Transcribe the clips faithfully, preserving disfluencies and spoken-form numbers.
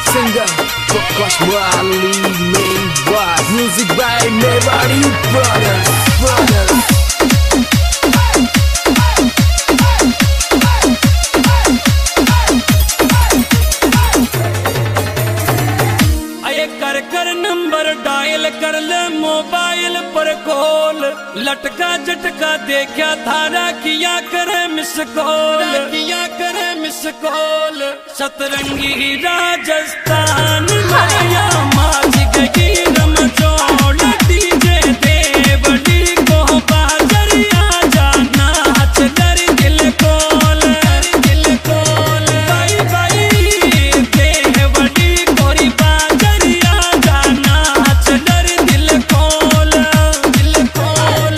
Singer Prakash Wali, main boss. Music by Mewari Brothers, Brothers. आये कर कर number dial कर ले मोबाइल पर कॉल, लटका झटका देखा थारा किया करे मिस कॉल, किया करे मिस कॉल। सतरंगी राजस्थान माया माज गई रमजोड़, डीजे देवड़ी को बाजरिया जाना हच दर दिल कोल, दिल कोल। बाई बाई देवड़ी कोरी बाजरिया जाना हच दर दिल कोल, दिल कोल।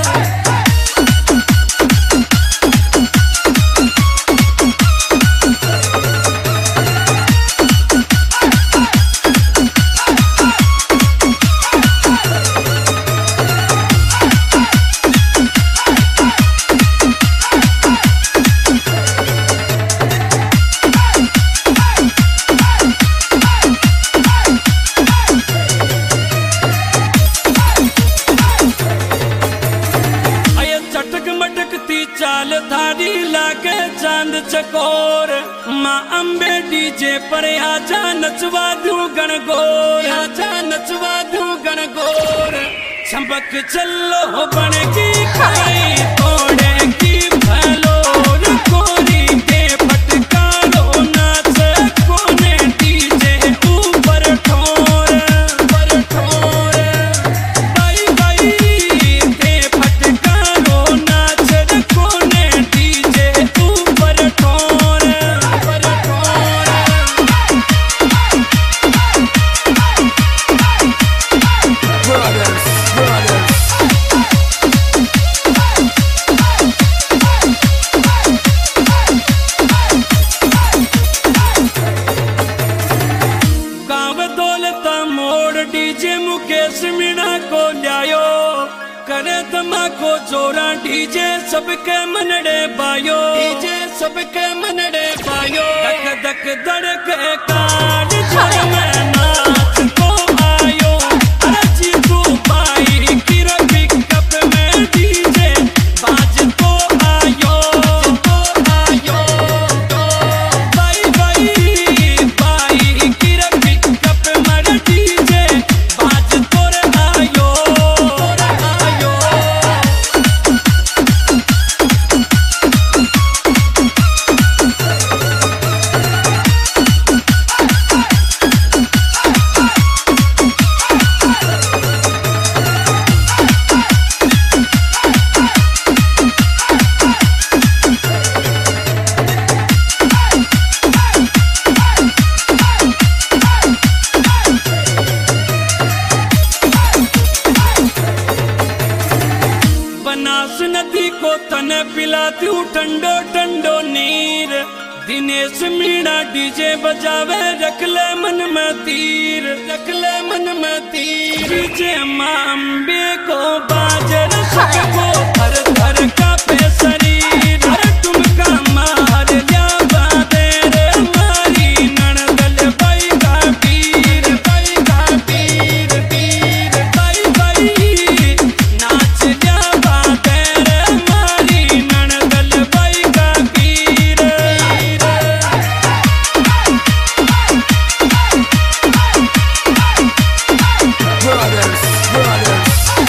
चाल थारी लागे चांद चकोर, माँ अम्बे डीजे पर आजा नचवा दूं गणगौर, आजा नचवा दूं गणगौर। चंपक चलो बन की खाई तोड़े की भलोर, कोरी के फटकारो नाच कोने डीजे ऊपर ठोर, ऊपर ठोर। बाई बाई के फटकारो नाच कोने डीजे ऊपर ठोर, ऊपर ठोर। Brothers, brothers. गाँव दौलता मोड़ डीजे मुकेश मीणा को ल्यायो, करे धमाको जोरा डीजे सबके मनड़े बायो, डीजे सबके मनड़े बायो। धक धक धड़के कान झड़ में नाच को आयो, अरजी तू पाई किरो पिकअप में डीजे बाज को आयो, को आयो। बाई बाई बाई किरो पिकअप में डीजे बाज तोरे आयो, तोरे आयो। बनास नदी को तने पिलाती हूँ ठंडो ठंडो नीर, दिनेश मीणा डीजे बजावे रख ले मन में तीर, रख ले मन में तीर। डीजे माँ अम्बे को बाजर सबको थर थर कांपे शरीर, हर तुमका मार लिया बादे रे मारी नणदल बाई का पीर, बाई का पीर, पीर। बाई बाई नाच लिया बादे रे मारी नणदल बाई का पीर। Brothers, brothers.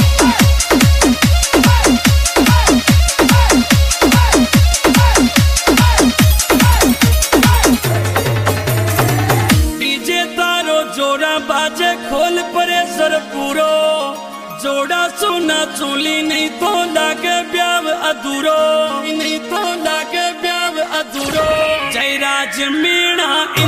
डीजे तारो जोड़ा बाजे खोल परे सर पूरो, जोड़ा सोना चोली नहीं तो लागे ब्याव अधूरो, नहीं तो लागे ब्याव अधूरो। जयराज मीणा